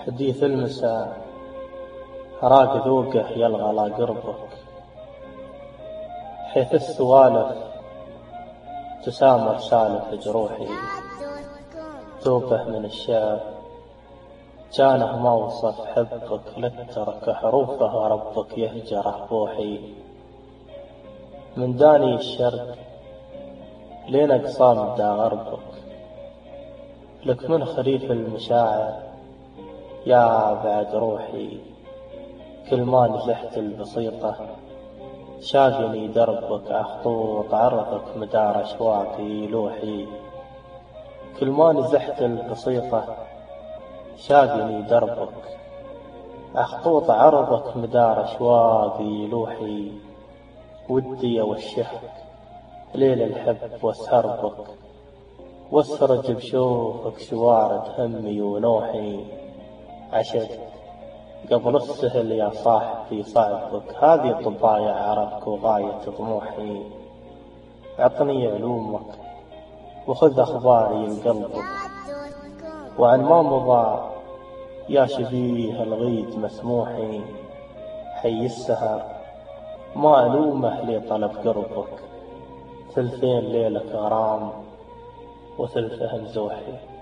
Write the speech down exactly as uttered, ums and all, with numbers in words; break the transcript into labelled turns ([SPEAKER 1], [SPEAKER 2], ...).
[SPEAKER 1] حديث المساء راق ذوقه يلغى لا قربك، حيث السوالف تسامر سالف جروحي. توبه من الشعر جانه موصف حبك، لترك حروفه ربك يهجره بوحي. من داني الشرق لين أقصام دا غربك، لك من خريف المشاعر يا بعد روحي. كل ما نزحت البسيطة شاقني دربك، أخطوط عرضك مدار أشواقي لوحي. كل ما نزحت البسيطة شاقني دربك، أخطوط عرضك مدار أشواقي لوحي. ودي وشحك ليل الحب واسهربك، واسرج بشوفك شوارد همي ونوحي. عشت قبل السهل يا صاحبي صعبك، هذه طبايع عربك وغاية طموحي. اعطني علومك وخذ أخباري لقلبك، وعن ما مضى يا شبيه الغيد مسموحي. حي السهر ما ألومه لطلب قربك، ثلثين ليلك غرام وثلثه مزوحي.